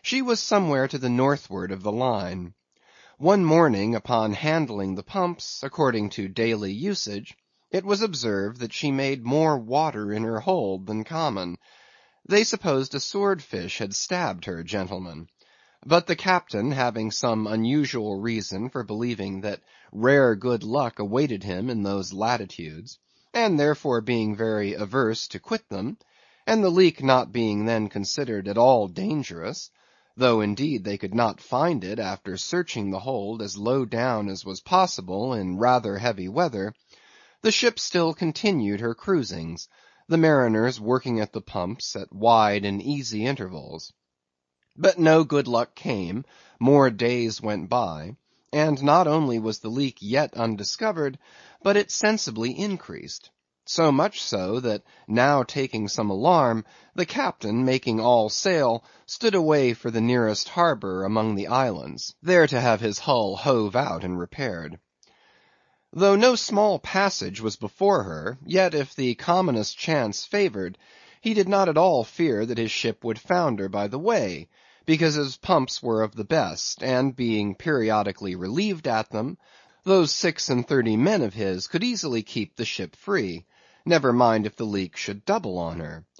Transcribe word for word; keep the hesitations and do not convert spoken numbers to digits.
She was somewhere to the northward of the line. One morning upon handling the pumps, according to daily usage, it was observed that she made more water in her hold than common. They supposed a sword fish had stabbed her, gentlemen. But the captain having some unusual reason for believing that rare good luck awaited him in those latitudes, and therefore being very averse to quit them, and the leak not being then considered at all dangerous, though indeed they could not find it after searching the hold as low down as was possible in rather heavy weather, the ship still continued her cruisings, the mariners working at the pumps at wide and easy intervals. But no good luck came, more days went by, and not only was the leak yet undiscovered, but it sensibly increased. So much so, that now taking some alarm, the captain, making all sail, stood away for the nearest harbor among the islands, there to have his hull hove out and repaired. Though no small passage was before her, yet if the commonest chance favored, he did not at all fear that his ship would founder by the way, because his pumps were of the best, and being periodically relieved at them, those six and thirty men of his could easily keep the ship free, never mind if the leak should double on her,